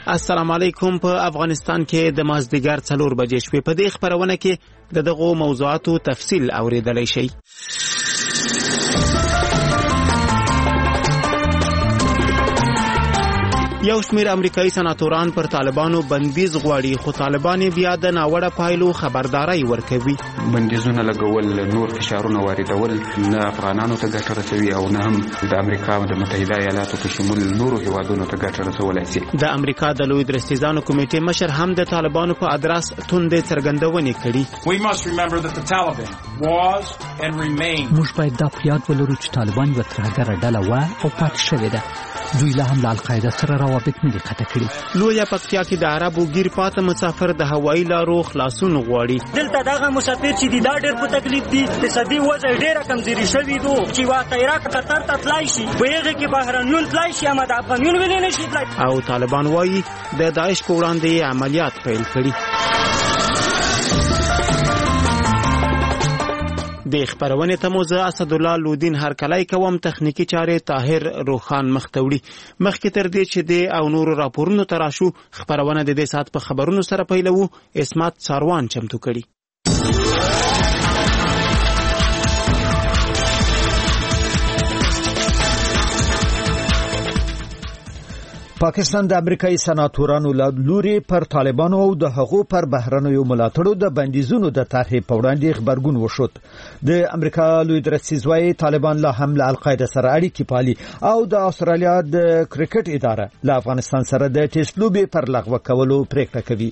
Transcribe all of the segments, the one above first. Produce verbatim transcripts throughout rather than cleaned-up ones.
السلام علیکم. په افغانستان کې د مازدیګر څلور بجې شپې په دې خبرونه کې د دغو موضوعاتو تفصیل اوریدلای شئ. یو شمیر امریکایي سناتوران پر طالبانو بندیز غواړي، خو طالبان بیا د ناوړه پایلو خبرداري ورکوي. بندیزونه لګول، نور فشارونه واردول نه افغانانو ته ګټه رسوي او نه هم د امریکا د متحده ایالاتو په شمول نورو هیوادونو ته ګټه رسولای شي. د امریکا د لوی درستیزانو کمیټې مشر هم د طالبانو په ادرس توندې څرګندونې کړي. موږ باید دا په یاد ولرو چې طالبان یوه ترهګره ډله وه او پاتې شوې ده. دوی لا هم له القاعده سره روابط نه دي قطع کړي. لویه پکتیا کې د عربو ګیر پاته مسافر د هوایي لارو خلاصون غواړي. دلته دغه مسافر چې دی دا ډېر په تکلیف دي، اقتصادي وضع ډېره کمزوري شوې ده چې واقعا قطر ته تلای شي، په هغه کې بهرنیون تلای شي اما د افغانیون ویلې نه شي تلای. او طالبان وایي د داعش په وړاندې عملیات پیل کړي. د خبرونه ته موزه اسد الله لودین هرکلای کوم، تخنیکی چاره طاهر روخان مختوړي. مخکې تر دې چې د او نور راپورونو تراشو خبرونه د دې سات په خبرونو سره پیلو. اسمت ساروان چمتو کړي. پاکستان د امریکایي سناتورانو لوري پر طالبانو او د هغو پر بهرنیو ملاتړو د بندیزونو د طرحې په وړاندې خبرګون وشود. د امریکا لوی درستیز وايي طالبان لا هم له القاعده سره اړیکې پالي او د استرالیا د کرکټ اداره له افغانستان سره د ټیسټ لوبې پر لغوه کولو پریکړه کوي.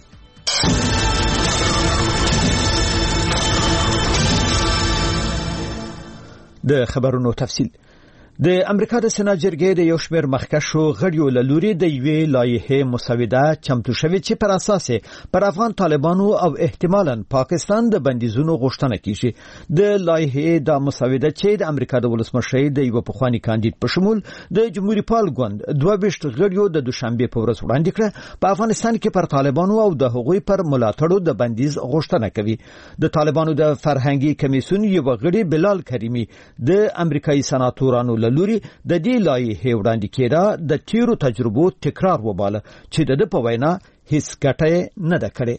د خبرونو تفصیل. د امریکا د سنا جرګې د یو شمېر مخکښو غړیو له لوري د یوې لایحې مسوده چمتو شوې چې پر اساس پر افغان طالبانو او احتمالاً پاکستان د بندیزونو غوښتنه کیږي. د لایحې د مسوده چې د امریکا د ولسمشر د یو پخوانی کاندید په شمول د جمهوریت پال ګوند دوه ویشت غړیو د دوشنبه په ورځ وړاندې کړه، په افغانستان کې پر طالبانو او د هغوی پر ملاتړو د بندیز غوښتنه کوي. د طالبانو د فرهنګي کمیسیون یو غړي بلال کریمی د امریکایي سناتورانو لوري د دې لایحې وړاندې کېدا د تیرو تجربو تکرار وباله چې د په وینا هیڅ ګټه نه ده کړې.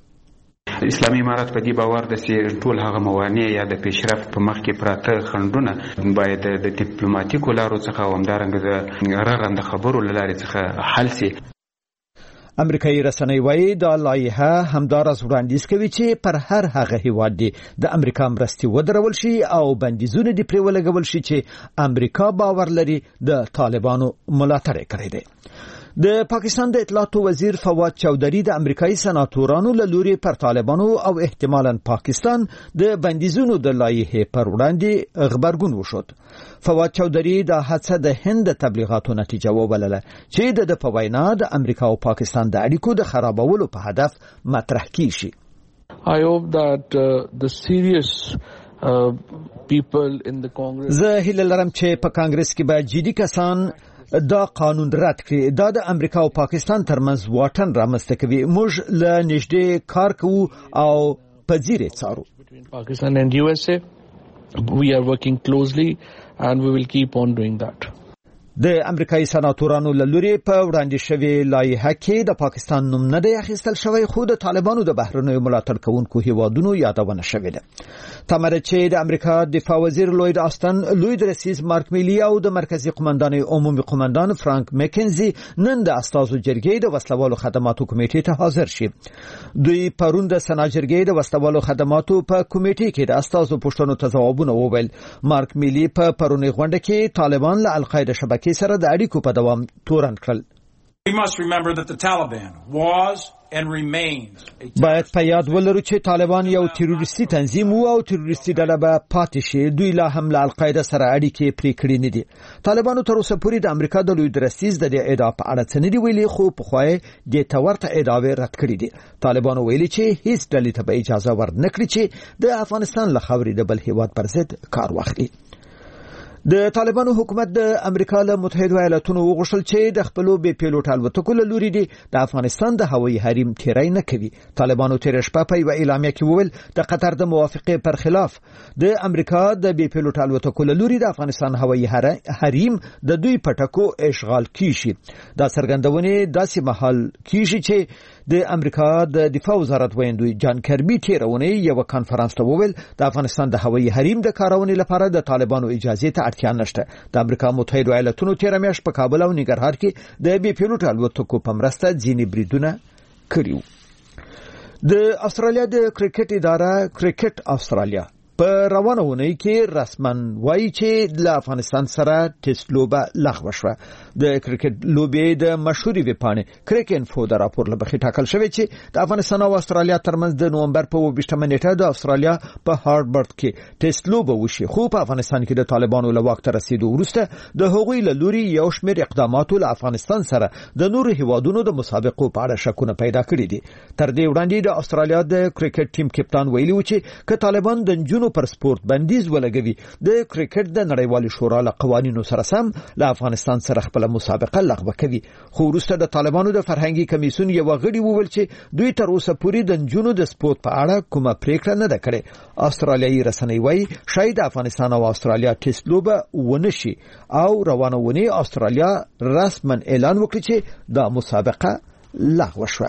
اسلامي امارات په دې باور ده چې ټول هغه موانع یا د پیشرفت په مخ کې پراته خنډونه باید د ډیپلوماټیکو لارو څخه او همدارنګه د رغنده خبرو له لارې څخه حل شي. امریکایي رسنۍ وايي دا لایحه همداراز وړاندیز کوي چې پر هر هغه هیواد دی د امریکا مرستې ودرول شي او بندیزونه دې پرې ولګول شي چې امریکا باور لري د طالبانو ملاتړ کړی دی. د پاکستان د اطلاعاتو وزیر فواد چودھری د امریکایي سناتورانو له لوري پر طالبانو او احتمالاً پاکستان د بندیزونو د لایحې پر وړاندې خبرګون وشود. فواد چودھری د حادثه د هند تبلیغاتو نتیجه وبلله چې د په وینا د امریکا او پاکستان د اړیکو د خرابولو په هدف مطرح کیږي. I hope that uh, the serious uh, people in the Congress زه هیله لرم چې په کانګرس کې به جدي کسان دا قانون رد کړي. دا د امریکا او پاکستان ترمنځ واټن رامنځته کوي. موږ له نږدې کار کوو او په ځیر څارو. Pakistan and U S A we are working closely and we will keep on doing that. د امریکایي سناتورانو له لوري په وړاندې شوې لایحه کې د پاکستان نوم نه دی اخیستل شوی، خو د طالبانو د بهرنیو ملاتړ کوونکو هیوادونو یادونه شوې ده. تمره چې د امریکا دفاع وزیر لوید آستن، لوی درستیز مارک میلی او د مرکزی قومندان عمومي قومندان فرانک مکنزي نن د استازو جرګې د وسلوالو خدماتو کمیټې ته حاضر شي. دوی پرون د سنا جرګې د وسلوالو خدماتو په کمیټې کې د استازو پوښتنو ته ځوابونه وویل. مارک میلی په پرونی غونډه کې طالبان له القاعده شبکې سره د اړیکو په دوام تورن کړل. باید په یاد ولرو چې طالبان یو تروریستي تنظیم وو او تروریستي ډله به پاتې شي. دوی لا هم له القاعده سره اړیکې پرې کړې نه دي. طالبانو تر اوسه پورې د امریکا د لوی درستیز د دې ادعا په اړه څه نه دي ویلي، خو پخوا یې دې ته ورته ادعاوې رد کړې دي. طالبانو ویلي چې هیڅ ډلې ته به اجازه ورنکړي چې د افغانستان له خاورې د بل هیواد پر ضد کار واخلي. د طالبانو حکومت د امریکا له متحده ایالاتونو وغوښتل چې د خپل بې پیلوټ الوتکو له لوري د افغانستان د هوایي حریم تیری نه کوي. طالبانو تیر شپه په یو اعلامیه کې وویل د قطر د موافقې پر خلاف د امریکا د بې پیلوټ الوتکو له لوري د افغانستان هوایي حریم د دوی پټکو اشغال کیږي. دا څرګندونه داسې مهال کیږي چې د امریکا د دفاع وزارت ویندوی جان کربي تیرونه یو کانفرنس ته وویل د افغانستان د هوایي حریم د کارونې لپاره د طالبانو اجازه ته اړتیا نشته. د امریکا متحده ایالاتونو تیر میاشت په کابل او ننګرهار کې د بې پیلوټ الوتکو په مرسته ځینې بریدونه کړیو. د استرالیا د کرکټ اداره کرکټ استرالیا په روانه ونی کې رسمن وایي چې له افغانستان سره ټیسټ لوبه لغوه شوه. د کرکټ لوبې د مشهوري ویبپاڼې کرکټ انفو د راپور له مخې ټاکل شوی چې د افغانستان او استرالیا ترمنځ د نومبر په اووه نیټه د استرالیا په هاربرټ کې ټیسټ لوبه وشي، خو په افغانستان کې د طالبانو له واک ته رسیدو وروسته د هغوی له لوري یو شمېر اقداماتو له افغانستان سره د نورو هیوادونو د مسابقو په اړه شکونه پیدا کړي دي. تر دې وړاندې د استرالیا د کرکټ ټیم کپتان ویلي و چې که طالبان د نجونو پر سپورت بندیز ولګوي د کرکټ د نړیوال شورا له قوانینو سره سم له افغانستان سره خپل مسابقه لغوه کوي. خو وروسته د طالبانو د فرهنګي کمیسیون یو غړي وویل چې دوی تر اوسه پورې د نجونو د سپورت په اړه کومه پریکړه نه ده کړې. استرالیایي رسنۍ وایي شاید افغانستان او استرالیا ټیسټ لوبه ونشي او روانه ونی استرالیا رسمن اعلان وکړي چې دا مسابقه لغوه شوه.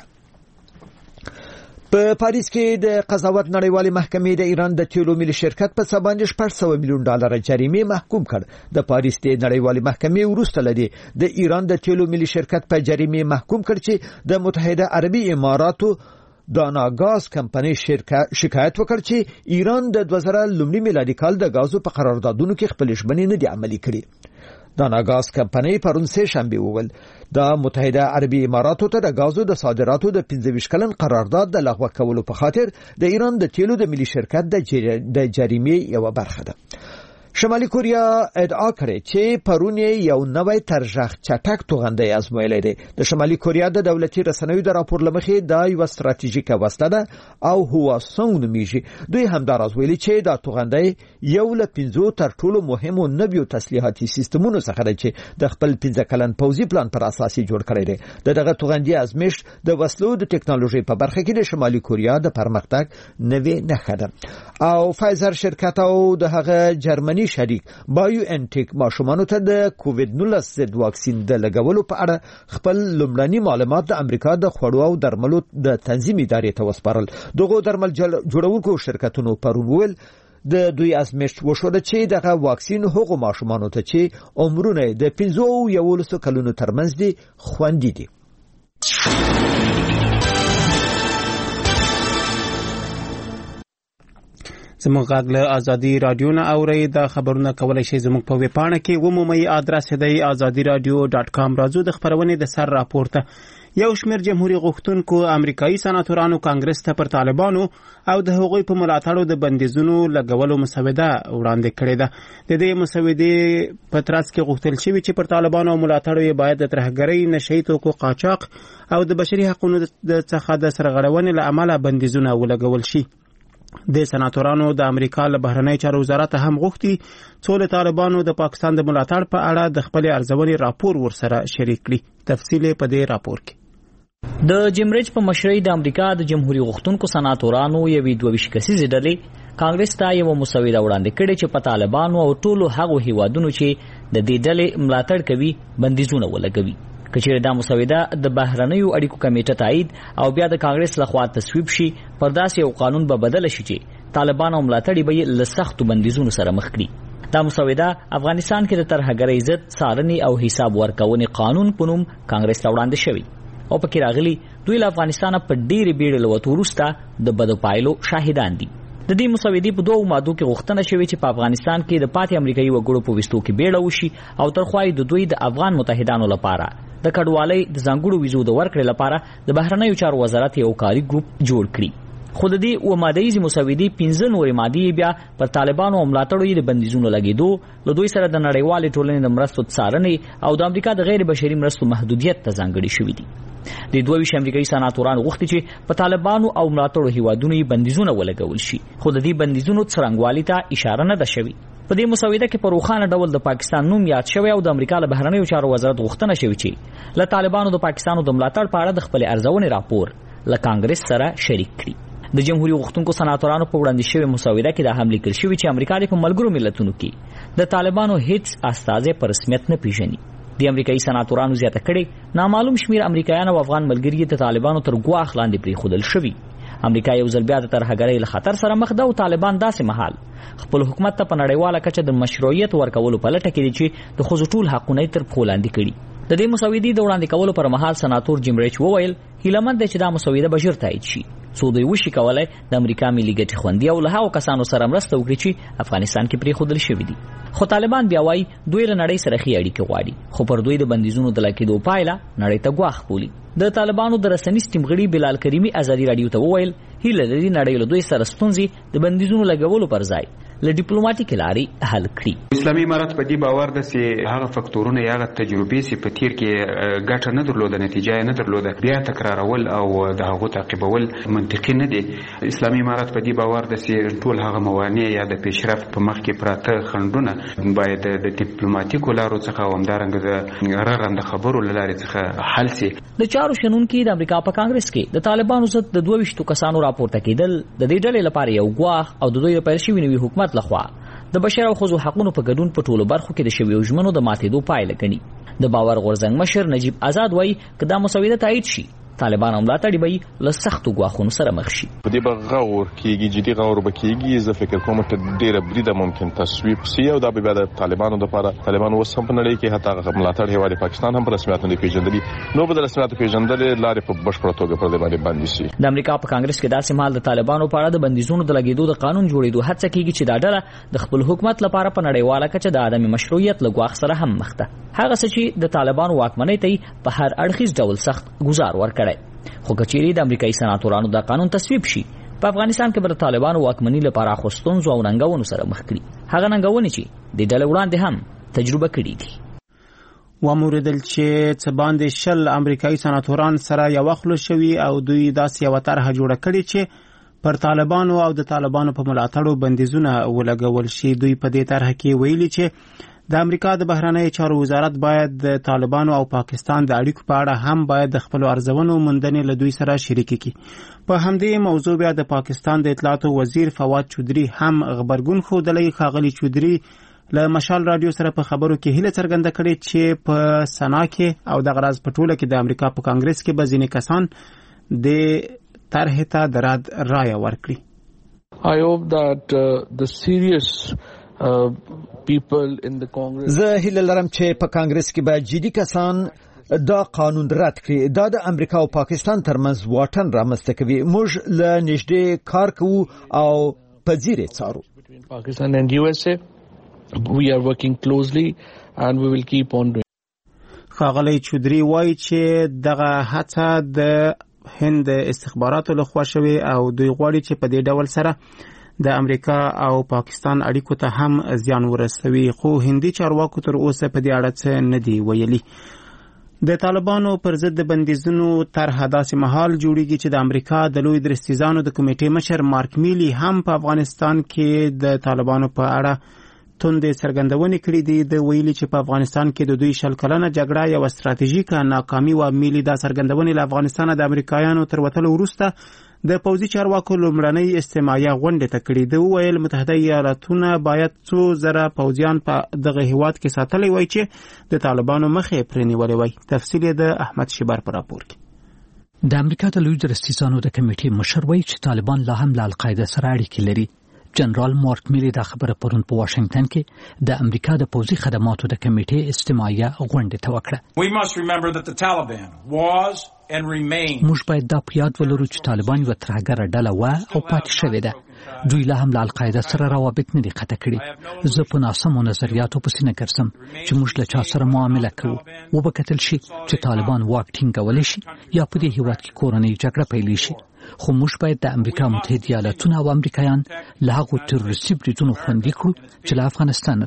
په پاریس کې د قضاوت نړیوالې محکمې د ایران د تیلو ملي شرکت په څه باندې شپږ سوه میلیون ډالر جریمه محکوم کړ. د پاریس د نړیوالې محکمې وروسته لدی د ایران د تیلو ملي شرکت په جریمه محکوم کړ چې د متحده عربي اماراتو داناګاز کمپنۍ شکایت وکړ چې ایران د دوه زره لومړي میلادي کال د غازو په قراردادونو کې خپل ژمنې نه دي عملي کړې. داناګاز کمپنۍ پرون سه شنبه وویل د متحده عربي اماراتو ته د غازو د صادراتو د پنځه ویشت کلن قرارداد د لغوه کولو په خاطر د ایران د تیلو د ملي شرکت د جریمې یو برخه ده. شمالي کوریا ادعا کړې چې پرون یو نوې ترجیح چټک توغندۍ ازمویلې ده. د شمالي کوریا د دولتي رسنیو د راپور لمخې دا یو ستراتیژیکه وسله ده او هوا سونګ نومیږي. دوی همداراز ویلي چې دا توغندۍ یو له پنځو تر ټولو مهمو نویو تسلیحاتي سیستمونو څخه ده چې د خپل پنځه کلن پوځي پلان پر اساس جوړ کړی دی. د دغه توغندۍ ازمایښت د وسلو د ټکنالوژي په برخه کې د شمالي کوریا د پرمختګ نوې نښه ده. او فایزر شرکت او د هغه جرمني شریک بایو انټیک ماشومانو ته د کووډ نولس ضد واکسین د لګولو په اړه خپل لومړني معلومات د امریکا د خوړو او درملو د تنظیم ادارې ته وسپارل. دغه درمل جوړونکو شرکتونو پرون ویل د دوی ازمایښت وشوه چې دغه واکسین هغو ماشومانو ته چې عمرونه د پنځه او یولسو کلونو ترمنځ دي خوندي دي. زموږ غږ له ازادي رادیو نه اورئ. دا خبرونه کولای شئ زموږ په ویب پاڼه کې ومومئ. ادرس دی azadi radio dot com. راځو د خبرونې د سر راپورته. یو شمېر جمهوریت غوښتونکو امریکایي سناتورانو کانګرس ته پر طالبانو او د هغوی په ملاتړو د بندیزونو لګولو مسوده وړاندې کړې ده. د دې مسودې په ترڅ کې غوښتل شوی چې پر طالبانو او ملاتړو یې باید د ترهګرۍ، نشهیي توکو قاچاق او د بشري حقوقو څخه د سرغړونې له امله بندیزونه ولګول شي. د سناتورانو د امریکا له بهرنی چارو وزارت هم غوښتي څو له طالبانو د پاکستان د ملاتړ په اړه د خپل ارزونې راپور ورسره شریک کړي. تفصیل په دې راپور کې. د جمریج په مشرۍ د امریکا د جمهوریت غوښتونکو سناتورانو یوې دوه ویشت کسیزې ډلې کانګرس ته یو مسوده وړاندې کړې چې په طالبانو او ټولو هغو هیوادونو چې د دې ډلې ملاتړ کوي بندیزونه ولګوي. کچېرې دا مسوده د بهرنیو اړیکو کمیټه تایید او بیا د کانګرس لخوا تصویب شي، پر داسې یو قانون به بدل شي چې طالبان او ملاتړي به یې له سختو بندیزونو سره مخ کړي. دا مسوده افغانستان کې د ترهګرۍ ضد څارنې او حساب ورکونې قانون په نوم کانګرس ته وړاندې شوی او پکې راغلي دوی له افغانستان په ډېرې بیړې له وتو وروسته د بدو پایلو شاهدان دي. د دې مسودې په دوه مادو کې غوښتنه شوې چې په افغانستان کې د پاتې امریکایي وګړو په وستو کې بیړه وشي او ترخوای د دوی د افغان متحدانو لپاره د کډوالۍ د ځانګړو ویزو د ورکړې لپاره د بهرنیو چارو وزارت یو کاري ګروپ جوړ کړي. خو د دې و مادهیزې مسودې پنځه نورې مادې بیا پر طالبانو او ملاتړو یې د بندیزونو لګېدو، له دوی سره د نړیوالې ټولنې د مرستو څارنې او د امریکا د غیر بشري مرستو محدودیت ته ځانګړي شوي دي. د دوه ویشت امریکایي سناتورانو غوښتي چې په طالبانو او ملاتړو هیوادونو یې بندیزونه ولګول شي، خو د دې بندیزونو څرنګوالي ته اشاره نه ده شوې. په دې مسوده کې په روښانه ډول د پاکستان نوم یاد شوی او د امریکا له بهرنیو چارو وزارت غوښتنه شوې چې له طالبانو د پاکستان د ملاتړ په اړه د خپل ارزونې راپور له کانګرس سره شریک کړي. د جمهوریت غوښتونکو سناتورانو په وړاندې شوی مسوده کې دا هم لیکل شوی چې امریکا د ملګرو ملتونو کې د طالبانو هیڅ استازی په رسمیت نه پیژني. د امریکایي سناتورانو زیاته کړي نامعلوم شمیر امریکایان او افغان ملګري د طالبانو تر ګواښ لاندې پریښودل شوي. امریکا یو ځل بیا د ترهګرۍ له خطر سره مخ ده او طالبان داسې مهال خپل حکومت ته په نړیواله کچه د مشروعیت ورکولو په لټه کې دي چې د ښځو ټول حقونه تر پښو لاندې کړي. د دې مسودې د وړاندې کولو پر مهال سناتور جیم ریچ وویل هیلهمند دی چې دا مسوده به ژر تایید شي څو دوی وشي کولای د امریکا ملي ګټې خوندي او له هغو کسانو سره مرسته وکړي چې افغانستان کې پرېښودل شوي دي. خو طالبان بیا وایي دوی له نړۍ سره ښې اړیکې غواړي خو پر دوی د بندیزونو د لګېدو پایله نړۍ ته ګواښ بولي. د طالبانو د رسنیز ټیم غړي بلال کریمي ازادي راډیو ته وویل هیله لري نړۍ له دوی سره ستونزې د بندیزونو لګولو پر ځای له ډیپلوماټیک لارې حل کړي. اسلامي امارات په دې باور ده چې هغه فکتورونه یا هغه تجربې چې په تیر کې ګټه نه درلوده نتیجه نه درلوده بیا تکرارول او د هغو تعقیبول منطقي نه دي. اسلامي امارات په دې باور ده چې ټول هغه موانع یا د پیشرفت په مخ کې پراته خنډونه باید د ډیپلوماټیکو لارو څخه او همدارنګه د رغنده خبرو له لارې څخه حل شي. د چارو شنونکي د امریکا په کانګرس کې د طالبانو ضد د دوه ویشتو کسانو راپورته کېدل د دې ډلې لپاره یو ګواښ او د دوی د پیل شوي نوي حکومت لخوا د بشر او ښځو حقونو په ګډون په ټولو برخو کې د شویو ژمنو د ماتېدو پایله ګڼي. د باور غورځنګ مشر نجیب آزاد وایي که دا مسوده تایید شي طالبان هم ملاتړي به له سختو ګواښونو سره مخ شي. په دې به غور کېږي جدي غور به کېږي. زه فکر کوم چې ډېره بریده ممکن تصویب شي او دا به بیا د طالبانو دپاره طالبان اوس هم په نړۍ کې حتی ملاتړ هیواد پاکستان هم په رسمیت نه پیژندلي نو به د رسمیت پیژندلې لارې په بشپړه توګه پر دې باندې بندي شي. د امریکا په کانګرس کې داسې مهال د طالبانو په اړه د بندیزونو د لګېدو د قانون جوړېدو هڅه کېږي چې دا ډله د خپل حکومت لپاره په نړیواله کچه د عدم مشروعیت له ګواښ سره هم مخ ده. هغه څه چې د طالبانو واکمنۍ ته په هر اړخیز ډول سخت ګزار ورکړی. خو کچېرې د امریکایي سناتورانو دا قانون تصویب شي په افغانستان کې به د طالبانو واکمنۍ لپاره خو ستونزو او ننګونو سره مخ کړي هغه ننګونې چې د ډلې وړاندې هم تجربه کړي دي. وموریدل چې څه باندې شل امریکایي سناتوران سره یو خلو شوي او دوی داسې یوه طرحه جوړه کړې چې پر طالبانو او د طالبانو په ملاتړو بندیزونه ولګول شي. دوی په دې طرحه کې ویلي چې د امریکا د بهرنیو چارو وزارت باید د طالبانو او پاکستان د اړیکو په اړه هم باید د خپل ارزونو موندنې له دوی سره شریک کړي. په همدې موضوع بیا د پاکستان د اطلاعاتو وزیر فواد چودري هم خبرګون ښودلی. ښاغلي چودري له مشال رادیو سره په خبرو کې هیله څرګنده کړې چې په سنا کې او دغه راز په ټوله کې د امریکا په کانګرس کې به ځینې کسان د طرحې ته د رد رایه ورکړي. I hope that uh, the serious uh, people in the Congress زه هیله لرم چې په کانګرس کې به جدي کسان دا قانون رد کړي. دا د امریکا او پاکستان ترمنځ واټن رامنځته کوي. موږ له نږدې کار کوو او په ځیر یې څارو. Pakistan and U S A we are working closely and we will keep on doing. ښاغلی چودري وایي چې دغه هڅه د هند استخباراتو لخوا شوې او دوی غواړي چې په دې ډول سره د امریکا او پاکستان اړیکو ته هم زیان ورسوي. خو هندي چارواکو تر اوسه په دې اړه څه نه دی ویلي. د طالبانو پر ضد د بندیزونو طرحه داسې مهال جوړیږي چې د امریکا د لوی درستیزانو د کمیټې مشر مارک میلی هم په افغانستان کې د طالبانو په اړه توندې څرګندونې کړې دي. د ویلي چې په افغانستان کې د دوی شل کلنه جګړه یوه ستراتیژیکه ناکامي وه. میلی دا څرګندونې له افغانستانه د امریکایانو تر وتلو وروسته د پوځي چارواکو لومړنۍ استماعیه غونډې ته کړي. د وویل متحده ایالاتونه باید څو زره پوځیان په دغه هیواد کې ساتلی وای چې د طالبانو مخې پرې نیولې وای. تفصیل د احمد شیبر په راپور کې. د امریکا د لوی درستیزانو د کمیټې مشر وایي چې طالبان لا هم له القاعده سره اړیکې لري. جنرال مارک میلی دا خبره پرون په واشنگټن کې د امریکا د پوځي خدماتو د کمیټې استماعیه غونډه ته وکړه. We must remember that the Taliban was and remain. موږ باید دا په یاد ولرو چې طالبان یوه ترهګره ډله وه او پاتې شوې ده. دوی لا هم له القاعده سره روابط نه دي قطع کړي. زه په ناسمو نظریاتو پسې نه ګرځم چې موږ له چا سره معامله کوو. وبکتل شي چې طالبان واک ټینګولی شي یا په دې هیواد کې کورنۍ جګړه پیلې شي. خو موږ باید د امریکا متحده ایالاتونه او امریکایان له هغو تروریستي بریدونو خوندي کړو چې له افغانستان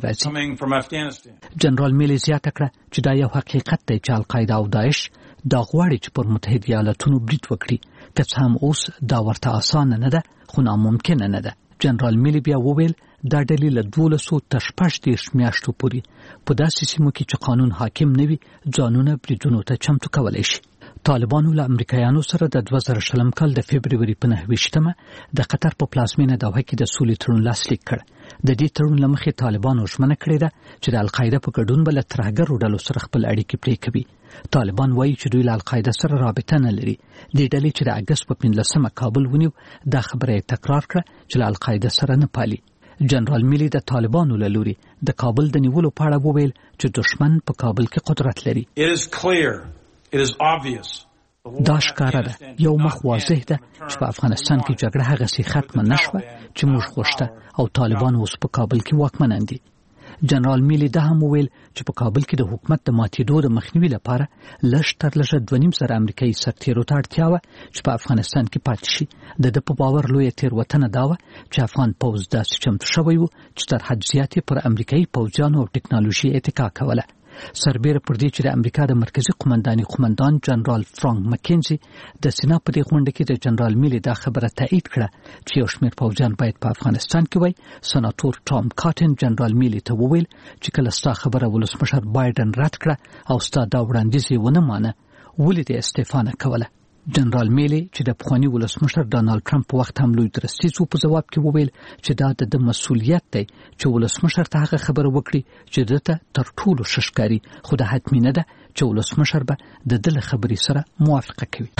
راځي. جنرال میلی زیاته کړه چې دا یو حقیقت دی چې القاعده او داعش دا غواړي چې پر متحده ایالاتونو برید وکړي. که څه هم اوس دا ورته اسانه نه ده خو ناممکنه نه ده. جنرال میلی بیا وویل دا ډلې له دولسو تر شپږ دېرش میاشتو پورې په داسې سیمو کې چې قانون حاکم نه وي ځانونه بریدونو ته چمتو کولی شي. طالبانو له امریکایانو سره د دوه زره شلم کال د فبروري په نهه ویشتمه د قطر په پلازمینه دوحه کې د سولې تړون لاسلیک کړ. د دې تړون له مخې طالبانو ژمنه کړې ده چې د القاعده په ګډون به له ترهګرو ډلو سره خپل اړیکې پرې کوي. طالبان وایي چې دوی له القاعده سره رابطه نه لري. دې ډلې چې د اګست په پنځلسمه کابل ونیو دا خبره یې تکرار کړه چې له القاعده سره نه پالي. جنرال میلی د طالبانو له لوري د کابل د نیولو په اړه وویل چې دشمن په کابل کې قدرت لري. It is obvious. دا ښکاره ده، یو مخ واضح ده چې په افغانستان کې جګړه هغسې ختمه نشوه چې موږ غوښته او طالبان اوس په کابل کې واکمنان دي. جنرال میلی دا هم وویل چې په کابل کې د حکومت د ماتېدو د مخنیوي لپاره لږ تر لږه دوه نیم زره امریکایي سرتیرو ته اړتیا وه چې په افغانستان کې پاتې شي. د ده په باور لویه تېروتنه دا وه چې افغان پوځ داسې چمتو شوی و چې تر حد زیات یې پر امریکایي پوځیانو او ټکنالوژي اتکا کوله. سربیره پر دې چې د امریکا د مرکزی قومنداني قومندان جنرال فرانک مکینزي د سینا په دې غونډه کې د جنرال میلی دا خبره تایید کړه چې یو شمېر پوځیان باید په افغانستان کې وای. سناتور ټام کاټن جنرال میلی ته وویل چې کله ستا خبره ولسمشر بایدن رد کړه او ستا دا وړاندیز یې ونه مانه ولې دې استعفا نه کوله. جنرال میلی چې د پخواني ولسمشر ډانالډ ټرمپ په وخت هم لوی درستیز و په ځواب کې وویل چې دا د ده مسؤلیت دی چې ولسمشر ته هغه خبره وکړي چې ده ته تر ټولو ښه ښکاري، خو دا حتمي نه ده چې ولسمشر به د ده له خبرې سره موافقه کوي.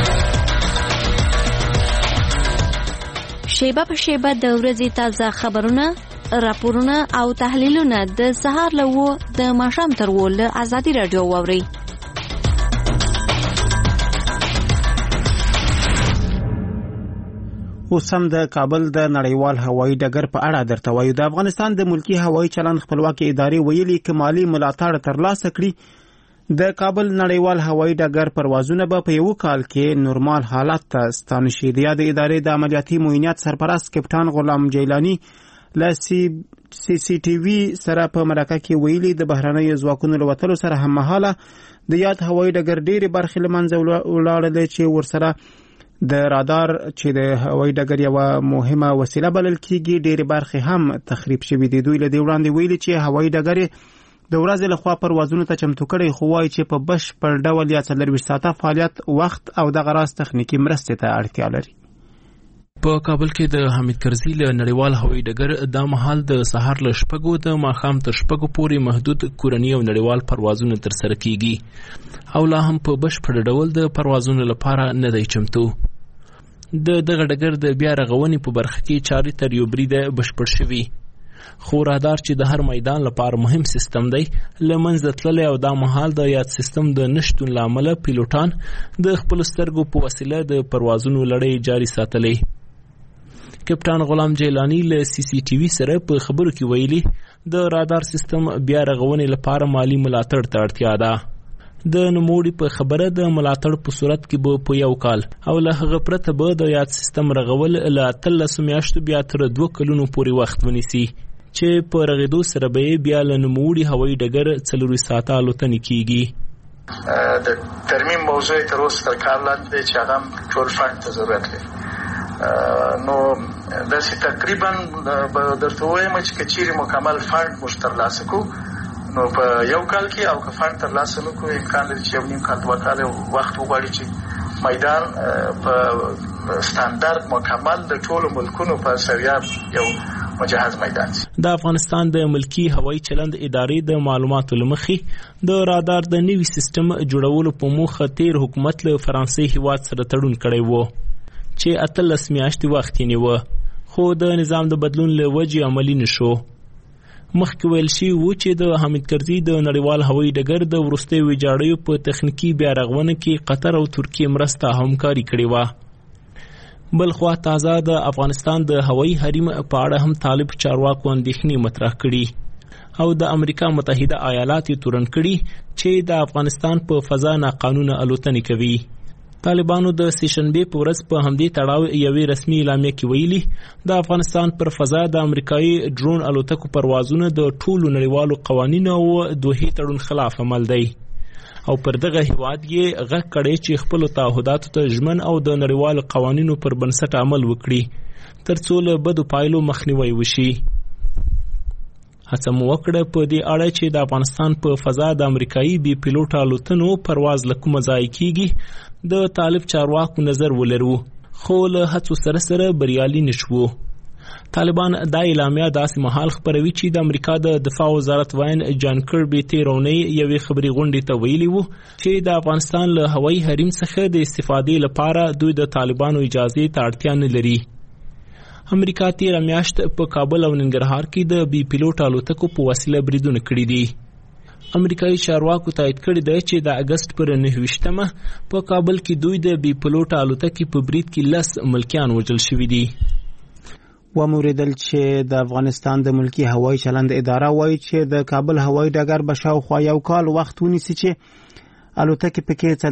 شیبه په شیبه د ورځې تازه خبرونه، راپورونه او تحلیلونه د سهار له اوه د ماښام تر اوه له ازادي راډیو واورئ. اوس هم د کابل د نړیوال هوایي ډګر په اړه درته وایو. د افغانستان د ملکی هوایي چلند خپلواکي ادارې ویلي چې مالی ملاتړ ترلاسه کړي د کابل نړیوال هوایي ډګر پروازونه به په یو کال کې نورمال حالت ته ستانه شي. د یادې ادارې د عملیاتي معاینات سرپرست کپټان غلام جیلانی له سی سی ټي وي سره په مرکه کې ویلي د بهرنیو ځواکونو له وتلو سره هممهاله د یاد هوایي ډګر ډېرې برخې له منځه ولاړلې چې ورسره د رادار چې د هوایي ډګر یوه مهمه وسیله بلل کیږي ډېرې برخې هم تخریب شوي دي. دوی له دې وړاندې ویلي چې هوایي ډګر د ورځې لخوا پروازونو ته چمتو کړی، خو وایي چې په بشپړ ډول یا څلرویشت ساعته فعالیت وخت او دغه راز تخنیکي مرستې ته اړتیا لري. په کابل کې د حمید کرزي له نړیوال هوایي ډګر دا مهال د سهار له شپږو د ماښام تر شپږو پورې محدود کورني او نړیوال پروازونه ترسره کیږي او لا هم په بشپړ ډول د پروازونو لپاره نه دی چمتو. د دغه ډګر د بیا رغونې په برخه کې چارې تر یو بریده بشپړ شوي، خو رادار چې د هر میدان لپاره مهم سیستم دی له منځه تللی او دا مهال د یاد سیستم د نشتون له امله پیلوټان د خپلو سترګو په وسیله د پروازونو لړۍ جاري ساتلی. کپټان غلام جیلانی له سی سی ټي وي سره په خبرو کې ویلي د رادار سیستم بیا رغونې لپاره مالی ملاتړ ته اړتیا ده. د نوموړي په خبره د ملاتړ په صورت کې به په یو کال او له هغه پرته به د یاد سیستم رغول له اتلسو میاشتو بیا تر دوه کلونو پورې وخت ونیسي چې په رغېدو سره به بیا له نوموړي هوایي ډګر څلورویشت ساعته الوتنې کیږي. د ترمیم موضوع تر اوسه تر کار لاندې دی چې هغه ټول فنډ ته ضرورت لري. نو داسې تقریبا درته وایم چې که چیرې مکمل فنډ موږ ترلاسه کړو نو په یو کال کې او که فنډ ترلاسه نه کړو امکان لري چې یو نیم کال دوه کاله وخت وغواړي چې میدان په ستاندرد مکمل د ټولو ملکونو په سویه یو مجهز میدان شي. د افغانستان د ملکی هوایي چلند ادارې د معلوماتو له مخې د رادار د نوي سیستم جوړولو په موخه تیر حکومت له فرانسې هیواد سره تړون کړی و چې اتلس میاشتې وخت یې نیوه، خو د نظام د بدلون له وجې عملي نشو. مخکې ویل شوي و چې د حمید کرزي د نړیوال هوایي ډګر د وروستیو ویجاړیو په تخنیکي بیا رغونه کې قطر او ترکیې مرسته همکاري کړې وه. بل خوا تازه د افغانستان د هوایي حریم په اړه هم طالب چارواکو اندېښنې مطرح کړي او د امریکا متحده ایالات یې تورن کړي چې د افغانستان په فضا ناقانونه الوتنې کوي. طالبانو د سیشنبه په ورځ په همدې تړاو یوې رسمي اعلامیه کې ویلي د افغانستان پر فضا د امریکایي ډرون الوتکو پروازونه د ټولو نړیوالو قوانینو او دوحې تړون خلاف عمل دی او پر دغه هیواد یې غږ کړی چې خپلو تعهداتو ته ژمن او د نړیوالو قوانینو پر بنسټ عمل وکړي ترڅو له بدو پایلو مخنیوی وشي. هڅه مو وکړه په دې اړه چې د افغانستان په فضا د امریکایي بي پیلوټ الوتنو پرواز له کومه ځای کیږي د طالب چارواکو نظر ولرو، خو له هڅو سره سره بریالي نشو. طالبان دا اعلامیه داسې مهال خبروي چې د امریکا د دفاع وزارت واین جان کربي تیرونی یوې خبري غونډې ته ویلي وو چې د افغانستان له هوایي حریم څخه د استفادې لپاره دوی د طالبانو اجازه ته اړتیا نه لري. امریکا تیر میاشت په کابل او ننګرهار کې د بي پیلوټ الوتکو په وسیله بریدونه کړي دي. امریکایي چارواکو تایید کړی دی چې د اگست پر نهه ویشتمه په کابل کې دوی د بي پیلوټ الوتکې په برید کې لس ملکیان وژل شوي دي. و موریدل چې د افغانستان د ملکی هوایي چلند اداره وایي چې د کابل هوایي ډګر به شاوخوا یو کال وخت ونیسي چې الوتکې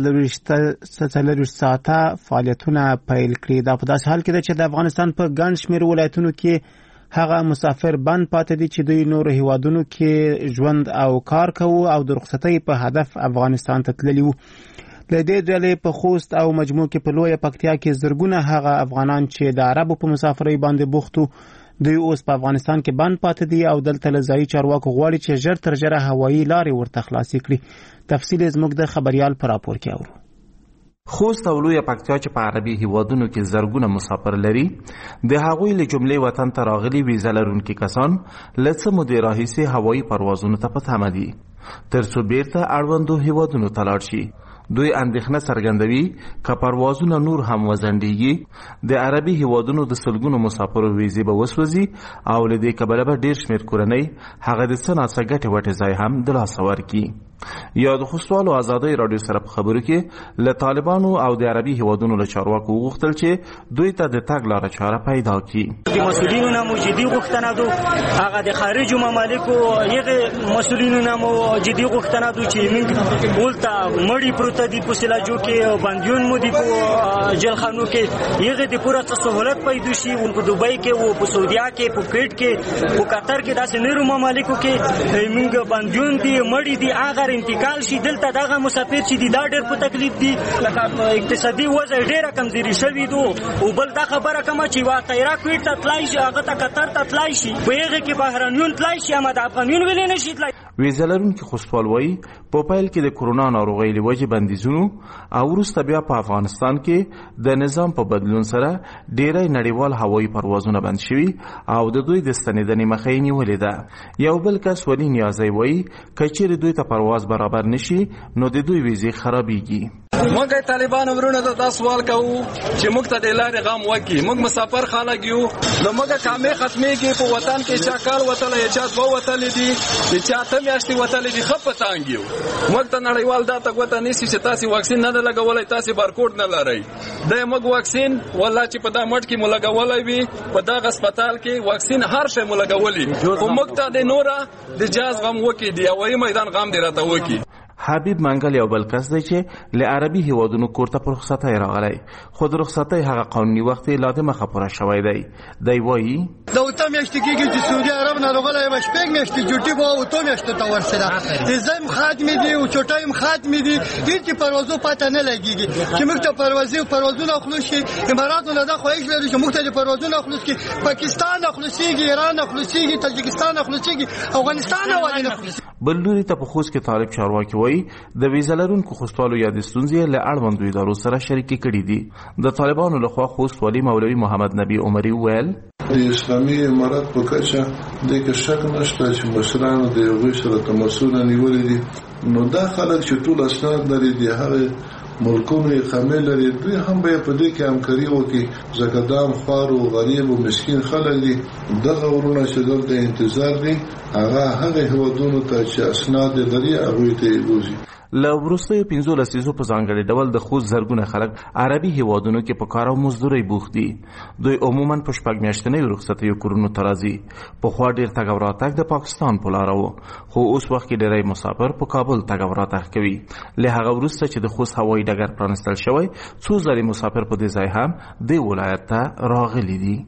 پکې څلورویشت ساعته فعالیتونه پیل کړي. دا په داسې حال کې ده چې د افغانستان په ګڼ شمېر ولایتونو کې هغه مسافر بند پاتې دي چې دوی نور هیوادونو کې ژوند او کار کوي او د رخصتۍ په هدف افغانستان ته تللي وو. له دې ډلې په خوست او مجموع کې په لویه پکتیا کې زرګونه هغه افغانان چې د عربو په مسافرۍ باندې بوختو دوی اوس په افغانستان کې بند پاتې دي او دلته له ځایي چارواکو غواړي چې ژر تر ژره هوایي لارې ورته خلاصې کړي. تفصیل زموږ د خبریال په راپور کې اورو. خوست او لویه پکتیا چې په عربي هیوادونو کې زرګونه مسافر لري، د هغوی له جملې وطن ته راغلي ویزه لرونکي کسان له څه مودې راهیسې هوایي پروازونو ته په تمه دي تر څو بیرته اړوندو هیوادونو ته لاړ شي. دوی اندېښنه څرګندوي که پروازونه نور هم وځنډېږي د عربي هیوادونو د سلګونو مسافرو ویزې به وسوځي او له دې کبله به ډېر شمېر کورنۍ هغه د څه ناڅه ګټې وټې ځای هم د لاسه ورکړي. یا د خوستوالو ازادۍ راډیو سره په خبرو کې له طالبانو او د عربي هیوادونو له چارواکو وغوښتل چې دوی ته د تګ لاره چاره پیدا کړي. د مسؤلینو نه مو جدي غوښتنه ده، هغه د خارجو ممالکو هغه مسؤلینو نه مو جدي غوښتنه ده چې موږ ولته مړی پروت دي په سلاجو کې بندیون مو دي په جیلخانو کې هغه د پوره سہولت پیدا شي. په دوبۍ کې او په سعودیا کې په کویت کې په قطر کې داسې نورو ممالکو کې موږ بندیون دي مړی دي هغه انتقال شي. دلته دغه مسافر چې دي دا ډېر په تکلیف دي، لکه اقتصادي وضع ډېره کمزوري شوې ده. او بل دا خبره کومه چې وا طیاره کویت ته تلای شي، هغه ته قطر ته تلای شي، په هغه کې بهرنیون تلای شي، اما د افغانیون ولې نشي تلای. ویزه لرونکي خوستوال وایي په پیل کې د کرونا ناروغۍ له وجې بندیزونو او وروسته بیا په افغانستان کې د نظام په بدلون سره ډېری نړیوال هوایي پروازونه بند شوي او د دوی د ستنېدنې مخه یې نیولې ده. یو بل کس ولي نیازی وایي که چیرې دوی ته پرواز برابر نشي نو د دوی ویزې خرابېږي. موږ طالبانو ورونه ته دا سوال کوو چې موږ ته د لارې غم وکړي. موږ مسافر خلک یو، نو موږ کامې ختمېږي په وطن کې چا کال وتلی چا دوه وتلی دي د چا اته میاشتې وتلی دي ښه په تانګ یو. موږ ته نړیوال دا ته ګوته نیسي چې تاسې واکسین نه ده لګولی، تاسې بارکوډ نه لرئ. دی موږ واکسین والله چې په دا مټ کې مو لګولی وي په دغه هسپتال کې واکسین هر شی مو لګولی، خو موږ ته د نوره د جاز غم وکړي، د هوایي میدان غم دې راته وکړي. حبیب منګل یو بل کس دی چې له عربي هیوادونو کور ته په رخصتۍ راغلی، خو د رخصتۍ هغه قانوني وخت یې لا دمخه پوره شوی دی. دی وایي د اوته میاشتې کېږي چې سعودي عرب نه راغلی یم، شپږ میاشتې ډیوټي به اوته میاشتو ته ورسېده. ویزه م ختمې دي او چوټۍ م ختمې دي، هېڅ پروازو پته نه لګېږي چې موږ ته پروازي پروازونه خلاص شي. اماراتو نه دا خواهش لري چې موږ ته د پروازونه خلاص کړي. پاکستان نه خلاصېږي، ایران نه خلاصېږي، تاجکستان نه خلاصېږي، افغانستان نه ولې نه خلاصېږي. بل لوري ته په خوست کې طالب چارواکي وایي د ویزه لرونکو خوستوالو یا د ستونزې له اړوندو ادارو سره شریکې کړي دي. د طالبانو لخوا خوست والي مولوي محمد نبی عمري وویل د اسلامي امارات په کچه د کې شک نشته چې مشرانو د یو سره تماسونه نیولې دي، نو دا خلک چې ټول اسناد لري د هغه ملکونو اقامه لري، دوی هم به په دې کې همکاري وکړي. ځکه دا خوار او غریب او مسکین خلک دي. دغه ورونه چې دلته انتظار دي هغه هغه هیوادونو ته چې اسناد لري هغوی ته یې بوځي. له وروستیو پنځو لسیزو په ځانګړي ډول د خوست زرګونه خلک عربي هیوادونو کې په کار او مزدورۍ بوخت دي. دوی عموما په شپږ میاشتنیو رخصتیو کورونو ته راځي. پخوا ډېر تګ او راتګ د پاکستان په لاره و، خو اوس وخت کې ډېری مسافر په کابل تګ او راتګ کوي. له هغه وروسته چې د خوست هوایي ډګر پرانستل شوی، څو ځلې مسافر په دې ځای هم دې ولایت ته راغلي دي.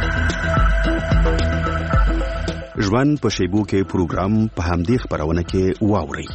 ژوند په شیبو کې پروګرام په همدې خبرونه کې واوري.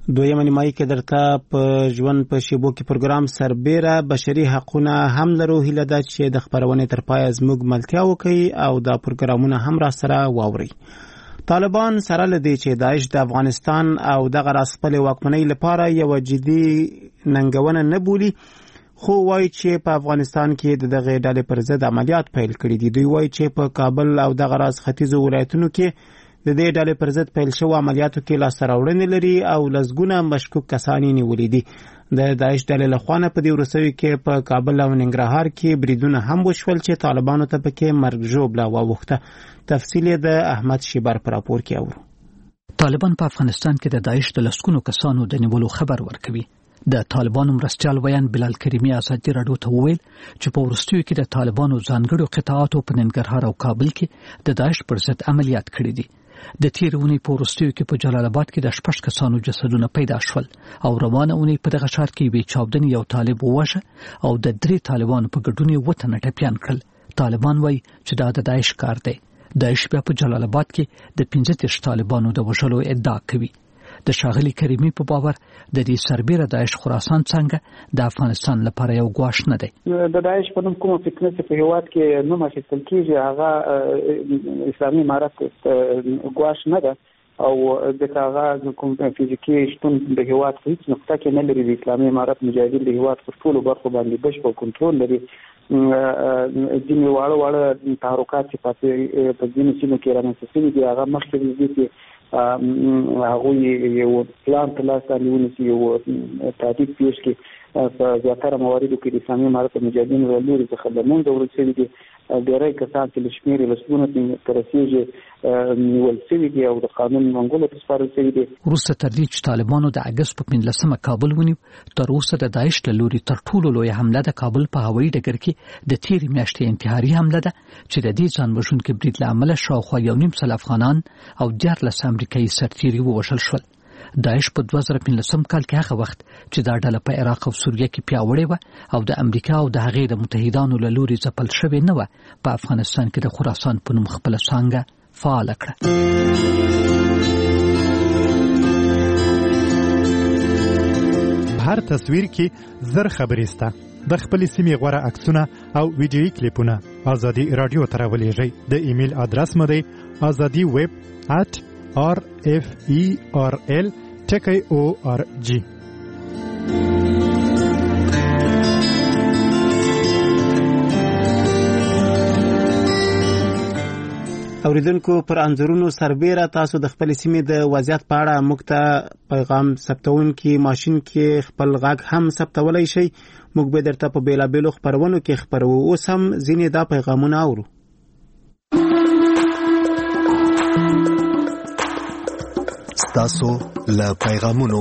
دویمه نیمایي کې درته په ژوند په شیبو کې پروګرام سربېره بشري حقونه هم لرو. هیله ده چې د خبرونې تر پایه زموږ ملتیا وکړي او دا پروګرامونه هم را سره واوري. طالبان سره لدی چې داعش د افغانستان او دغه راس خپل واکمنۍ لپاره یو جدي ننګونه نه بولي، خو وایي چې په افغانستان کې د دغه ډلې پر ضد عملیات پیل کړي دي. دوی وایي چې په کابل او دغه راس ختیځو ولایتونو کې د دې ډلې پر ضد پیل شوو عملیاتو کې لاسته راوړنې لري او لسګونه مشکوک کسان یې نیولي دي. د داعش ډلې لخوا نه په دې وروستیو کې په کابل او ننګرهار کې بریدونه هم وشول چې طالبانو ته پکې مرګ ژوبله واوښته. تفصیل یې د احمد شیبر په راپور کې اورو. طالبان په افغانستان کې د داعش د لسګونو کسانو د نیولو خبر ورکوي. د طالبانو مرستیال ویان بلال کریمی ازادي راډیو ته وویل چې په وروستیو کې د طالبانو ځانګړو قطاعاتو په ننګرهار او کابل کې د داعش پر ضد عملیات کړي دي. د تیر اونۍ په وروستیو کې په جلال آباد کې د شپږ کسانو جسدونه پیدا شول او روانه اونۍ په دغه ښار کې یوې چاودنې یو طالب ووژه او د درې طالبانو په ګډون یې اووه تنه ټپیان کړل. طالبان وایي چې دا د داعش کار دی. داعش بیا په جلال آباد کې د پنځه دېرش طالبانو د وژلو ادعا کوي. د ښاغلي کریمي په باور د دې سربېره داعش خراسان څنګه د افغانستان لپاره یو ګواښ نه دی. د داعش په نوم کومه فتنه چې په هېواد کې نوم اخیستل کېږي هغه اسلامي امارت ګواښ نه ده او دغه هغه کوم فزیکي شتون د هېواد په هیڅ نقطه کې نه لري. د اسلامي امارت مجاهدین د هېواد پر ټولو برخو باندې بشپړ کنټرول لري. ځینې واړه واړه تحرکات چې په ځینو سیمو کې رامنځته شوي دي هغه مخکې دي چې هغوی یو پلان په لاس باندې ونیسي، یو تهدید پیش کړي. په زیاتره مواردو کې د اسلامي امارت مجاهدینو له لوري څخه د منځه وړل شوي دي. ډېری کسان چې له شمېرې لسګونو ته رسېږي نیول شوي دي او د قانون منګولو ته سپارل شوي دي. وروسته تر دې چې طالبانو د اګست په پنځلسمه کابل ونیو، تر اوسه د داعش له لوري تر ټولو لویه حمله د کابل په هوایي ډګر کې د تېرې میاشتې انتحاري حمله ده چې د دې ځان وژونکي برید له امله شاوخوا یو نیم سل افغانان او دیارلس امریکایي سرتیري ووژل شول. داعش په دوه زره پنځلسم کال کې هغه وخت چې دا ډله په عراق او سوریه کې پیاوړې وه او د امریکا او د هغې د متحدانو له لوري ځپل شوې نه وه، په افغانستان کې د خراسان په نوم خپله څانګه فعاله کړه. هر تصویر کې زر خبرې سته. د خپلې سیمې غوره عکسونه او ویډیویي کلیپونه ازادي راډیو ته راولېږئ. د ایمیل ادرس مو دی ازادي ویب ات آر اف ای آر ال ټکی او آر جی. اوریدونکو پر انځورونو سربېره تاسو د خپل سیمې د وضعیت په اړه موږ ته پیغام ثبتونکي ماشین کې خپل غږ هم ثبتولی شئ. موږ به درته په بیلابیلو خپرونو کې خپرو. اوس هم ځینې دا پیغامونه اورو. تاسو له پیغامونو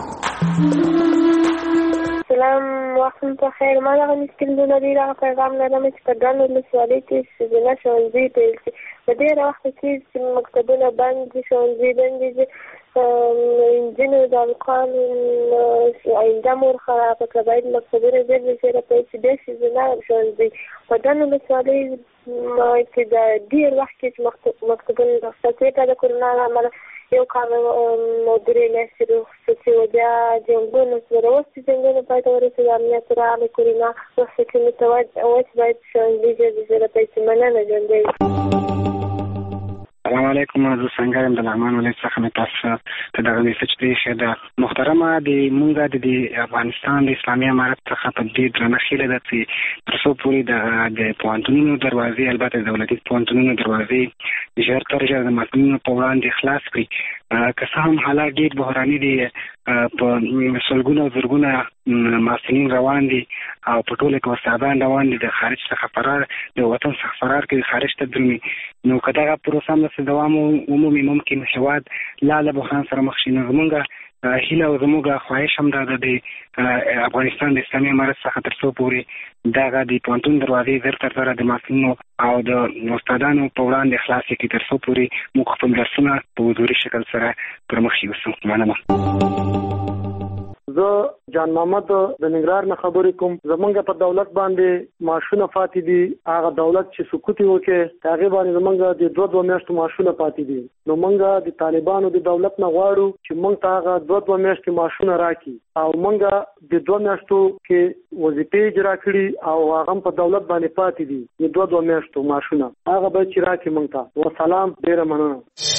سلام وختم په خیر. ما دغه مسکیندونه دی دغه پیغام لرم چې په ګڼو ولسوالۍ کې ښځینه ښوونځي پیل شي. په ډېره وخت کې چې مکتبونه بند دي، ښوونځي بند دي، نجونو د القانو آینده مور خرابه کړه. باید مکتبونه ژر له ژره پیل شي. ډېر ښځینه ښوونځي په ګڼو ولسوالۍ کې د ډېر وخت کې چې مکتبونه رخصتۍ ته د کورونا له امله یو کال درې میاشتې رخصتي وه. بیا جنګونه سره اوس چې جنګونه پای ته ورسېد، امنیت راغلی، کورونا رخصتي متوجه اوس باید ښوونځي ژر له ژره پیل شي. مننه. ژوندی السلام علیکم. زه څنګه یم؟ د لغمان ولایت څخه مې تاسو ته دغه میسج پرېښی ده. محترمه، د مونږ د افغانستان د اسلامي امارت څخه په دې درنه هیله ده چې تر څو پورې د پوهنتونونو دروازې، البته د دولتي پوهنتونونو دروازې ژر تر ژره د محصلینو په وړاندې خلاص کړي. که څه هم حالات ډېر بحراني دي، په سلګونه او زرګونه محصلین روان دي او په ټوله کې استادان روان دي د خارج څخه فرار، د وطن څخه فرار کوي، خارج ته درومي. نو که دغه پروسه همداسې دوام ومومي، ممکن هېواد لا له بحران سره مخ شي. نو زمونږ هیله او زموږ خواهش هم دا ده د افغانستان د اسلامي امارت څخه تر څو پورې دغه د پوهنتون دروازې زر تر زره د محصلینو او د استادانو په وړاندې خلاصې کړي، تر څو پورې موږ خپل درسونه په حضوري شکل سره پر مخ یوسو. مننه. زه جان محمد د ننګرهار نه خبرې کوم. زمونږ په دولت باندې معاشونه پاتې دي. هغه دولت چې سقوط وکړي هغه باندې زمونږ د دوه دوه میاشتو معاشونه پاتې دي. نو مونږ د طالبانو د دولت نه غواړو چې مونږ ته هغه دوه دوه میاشتې معاشونه راکړي او مونږ د دوه میاشتو کې وظیفې اجرا کړي او هغه په دولت باندې پاتې دي د دوه دوه میاشتو معاشونه هغه به چې راکړي مونږ ته. والسلام، ډیره مننه.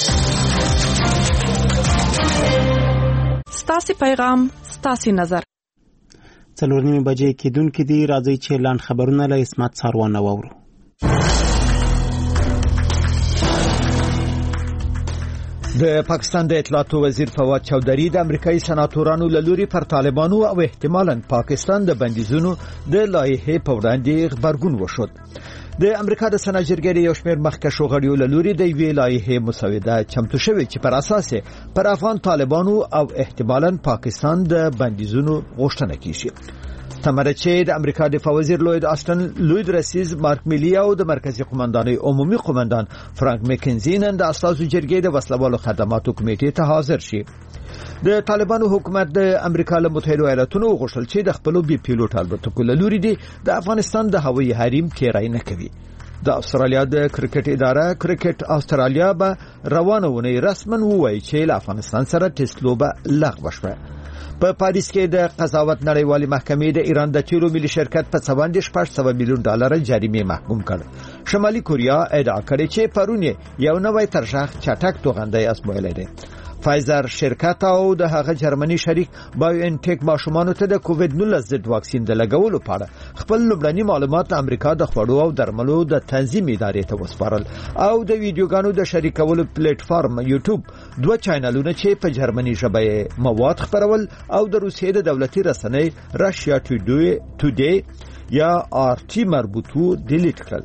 ستاسو پیغام ستاسو نظر. څلور نیمه بجې کېدونکې دي. راځي چې لاند خبرونه له اسمت ساروان واورو. د پاکستان د اطلاعاتو وزیر فواد چودھری د امریکایي سناتورانو له لوري پر طالبانو او احتمالاً پاکستان د بندیزونو د لایحې په وړاندې غبرګون وشود. د امریکا د سنا جرګې یو شمېر مخکښو غړیو له لوري د یوې لایحې مسوده چمتو شوې چې پر اساس پر افغان طالبانو او احتمالاً پاکستان د بندیزونو غوښتنه کیږي. تمره چې د امریکا دفاع وزیر لوید آستن، لوید رئیس مارک میلی او د مرکزی قومندانۍ عمومي قومندان فرانک مکنزی نن د اساسو جرګې د وسلوالو خدماتو کمیټې ته حاضر شي. د طالبانو حکومت د امریکا له متحده ایالاتونو غوښتل چې د خپل بي پیلوټ الوتکو له لوري د افغانستان د هوایي حریم تیرای نه کوي. د استرالیا د کرکټ اداره کرکټ استرالیا به روانه ونی رسمن ووایي چې له افغانستان سره ټیسټ لوبه لغوه شوه. په پاریس کې د قضاوت نړیوالې محکمې د ایران د تیلو ملي شرکت په څوانډه شپږ سوه میلیون ډالر جریمه محکوم کړ. شمالي کوریا ادعا کړې چې پرون یو نوې ترشح چټک توغندۍ ازمویلې ده. فایزر شرکت او د هغه جرمني شریک بایو انټیک ماشومانو ته د کووډ نولس ضد واکسین د لګولو په اړه خپل لومړني معلومات امریکا د خوړو او درملو د تنظیم ادارې ته وسپارل او د ویډیوګانو د شریکولو پلیټ فارم یوټیوب دوه چینلونه چې په جرمني ژبه مواد خپرول او د روسیې د دولتي رسنۍ راشیا ټوډے یا آر ټي مربوطو ډیلیټ کړل.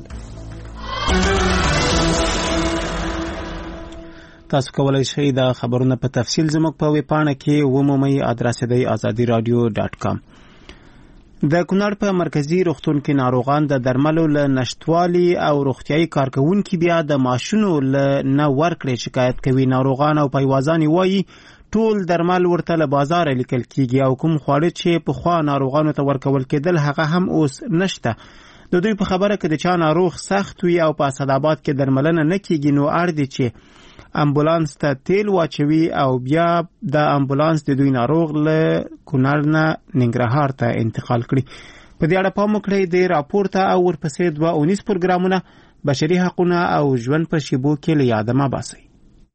تاسو کولای شئ دا خبرونه په تفصیل زموږ په ویب پاڼه کې ومومئ. ادرس دی ازادي رادیو ډاټ کام. د کونړ په مرکزی روغتون کې ناروغان د درملو له نشټوالي او روغتيایي کارکونکو بیا د ماشونو له نه ورکړې شکایت کوي. ناروغان او پایوازان وایي ټول درمل ورته له بازار لیکل کیږي او کوم خواړه چې په خوا ناروغانو ته ورکول کېدل هغه هم اوس نشته. د دوی په خبره کې د چا ناروغ سخت وي او په اسداباد کې درملنه نه کیږي نو اړ دي چې امبولانس ته تیل واچوي او بیا د امبولانس د دوی ناروغ له کونړ نه ننګرهار ته انتقال کړي. په دې اړه پام وکړئ. د راپور ته او ورپسې دوه اونیس پروګرامونه بشري حقوقونه او ژوند په شیبو کې له یاده مه باسئ.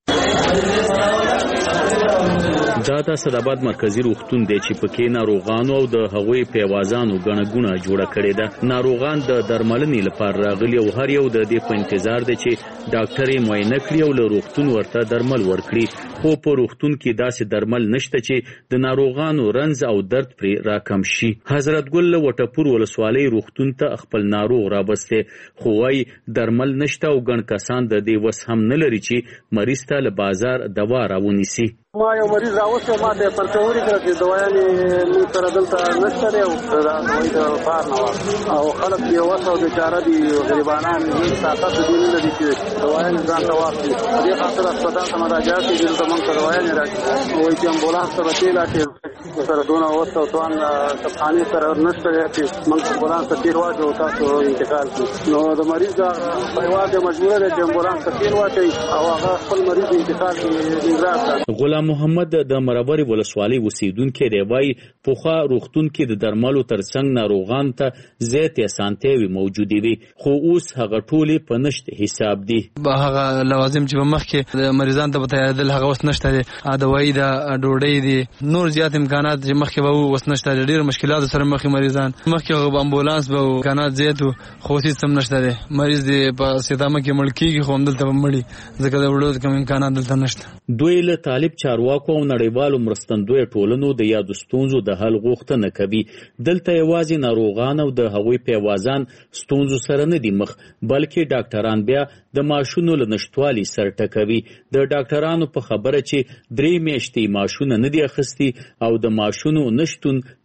دا د صداباد مرکزی روغتون دی چې پکې ناروغانو او د هغوی پیوازانو غنګونه جوړه کړې ده. ناروغان د درملنې لپاره راغلي او هر یو د دې په انتظار دی چې ډاکټر یې معاینه کړي او له روغتون ورته درمل ورکړي. خو په روغتون کې داسې درمل نشته چې د ناروغانو رنځ او درد پرې راکم شي. حضرت ګل وټپور ولسوالۍ روغتون ته خپل ناروغ رابسته خو وايي درمل نشته او ګڼ کسان د دې وس هم نه لري چې مریض ته له بازار دوا راونیسي. ما یو مریض راوسته ما ته پرچوري کړ چې دوايانې موږ سره دلته نشته دی او دا دوی د بار نه او خلک یې وسو د چاره دي غریبانان یې طاقت دي نه لري چې دوايانې ځان ته واخلي. دې خاطر هسپتال ته مراجعه کوي چې موږ سره دوايانې راکړي او چې امبولانس سره تیل اچي سره دونه وسو توان کپخانه سره نشته دی چې موږ امبولانس ته تیل واچو تاسو انتقال کړو. نو د مریض پریوار ته مجبور دی چې امبولانس ته تیل واچي او هغه خپل مریض انتقال کړي. غلام محمد د مرابر ولسوالۍ اوسیدونکو دی وایي پوخا روغتون کې د درملو ترڅنګ ناروغان ته زیات اسانتیاوي موجودې وي خو اوس هغه ټولې په نشته حساب دي. هغه لوازم چې مخ کې د مریضان ته بتایدل هغه وس نشته دي. دوايي د ډوډۍ دي نور زیات امکانات چې مخ کې به وس نشته دي. ډېر مشکلات سره مخ کې مریضان مخ کې امبولانس به امکانات زیات خو هیڅ هم نشته دي. مریض دی په سیدامه کې مړ کیږي خو هم دلته مړی ځکه د وړو کوم امکانات دلته نشته. دوی له طالب چارواکو او نړیوالو مرستندوی ټولنو د یادو ستونزو د حل غوښتنه کوي. دلته یوازې ناروغان او د هغوی پیوازان ستونزو سره نه دي مخ بلکې ډاکټران بیا د ماشونو له نشټوالي سر ټکوي. د ډاکټرانو په خبره چې درې میاشتې ماشونه نه دي اخیستي او د ماشونو نشتون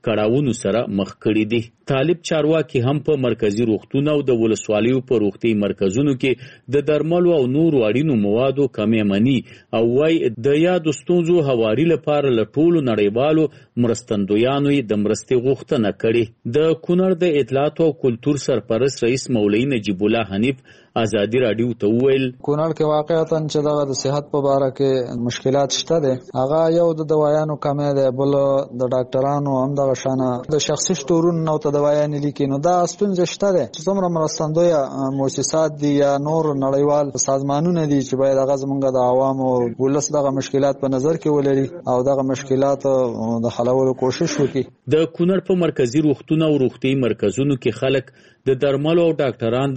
کړاوونو سره مخ کړي دي. طالب چارواکي هم په مرکزی روغتون او د ولسوالیو په روغتي مرکزونو کې د درملو او نورو اړینو موادو کمې مني او وايي د یادو ستونزو هواري لپاره له ټولو نړیوالو مرستندویانو د مرستې غوښتنه کړې. د کونړ د اطلاعات او کلتور سرپرست رئیس مولوي نجیب الله حنیف ازادي رادیو ته وویل کونړ کې واقعیتاً چې دغه د صحت په باره کې مشکلات شته دي. هغه یو د دوايانو کمې ده، بل د ډاکټرانو هم دغه شانه د شخصي سټورونو نو ته دوايان لیکي، نو دا ستونزې شته ده چې څومره مرستندویه مؤسسات دي یا نور نړیوال سازمانونه دي چې باید هغه زمونږ د عوامو ولس دغه مشکلات په نظر کې ولري او دغه مشکلات د حلولو کوشش وکړي. د کونړ په مرکزی روغتون او روغتي مرکزونو کې خلک د درملو او ډاکټرانو